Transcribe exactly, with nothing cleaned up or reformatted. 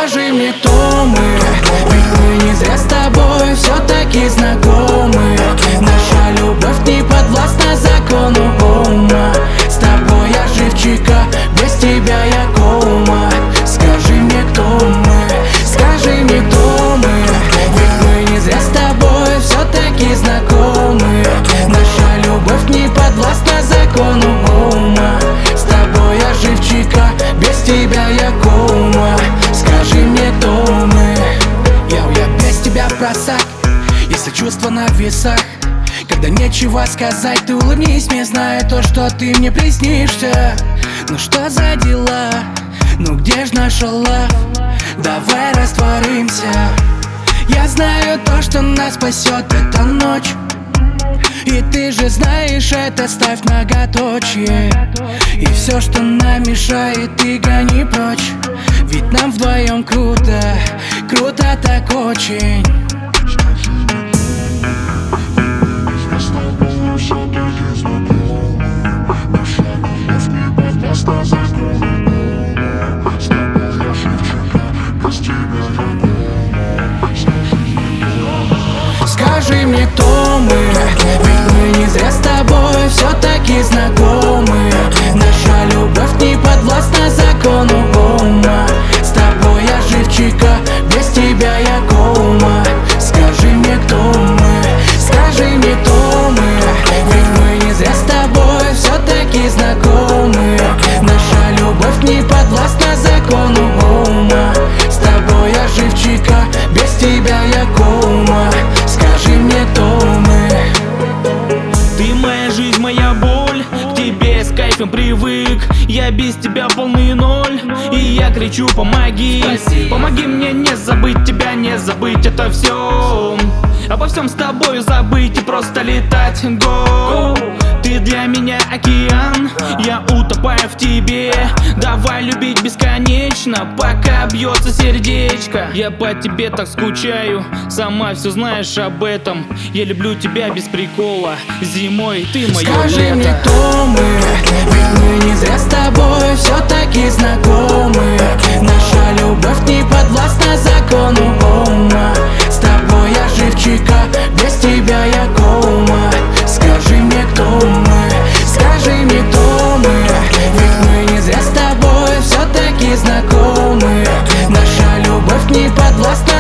Скажи мне, кто мы, ведь мы не зря с тобой все-таки знакомы. Наша любовь не подвластна закону ума. С тобой я живчика, без тебя я кома. Скажи мне, кто мы, скажи мне, кто мы, ведь мы не зря с тобой все-таки знакомы. Наша любовь не подвластна закону ума. С тобой я живчика, без тебя я кома. Скажи мне, кто мы. Йоу, я без тебя в просак, если чувства на весах. Когда нечего сказать, ты улыбнись мне, зная то, что ты мне приснишься. Ну что за дела? Ну где ж наша love? Давай растворимся. Я знаю то, что нас спасет эта ночь, и ты же знаешь это, ставь многоточие. И все, что нам мешает, ты гони прочь. Ведь нам вдвоем круто, круто так очень. Скажи мне, кто мы, ведь мы не зря с тобой все-таки знакомы. Наша любовь не подвластна закону ума. С тобой я живчика, без тебя я кома. Скажи мне, кто мы, скажи мне, кто мы, ведь мы не зря с тобой все-таки знакомы. Наша любовь не подвластна закону ума. С тобой я живчика, без тебя я кома. Скажи мне, кто мы. Ты моя жизнь, моя боль, к тебе с кайфом привык. Я без тебя полный ноль, и я кричу: помоги. Спасибо. Помоги мне не забыть тебя, не забыть это все. Обо всем с тобою забыть и просто летать. Go. Ты для меня океан, я утопаю в тебе. Давай любить бесконечно, пока бьется сердечко. Я по тебе так скучаю, сама все знаешь об этом. Я люблю тебя без прикола, зимой ты мое Скажи лето. мне, кто мы, ведь мы не зря с тобой все-таки знакомы. Наша любовь не подвластна закону ума. С тобой я живчика, без тебя я кома. Скажи мне, кто мы, скажи мне, кто мы, ведь мы не зря с тобой все-таки знакомы. Наша любовь не подвластна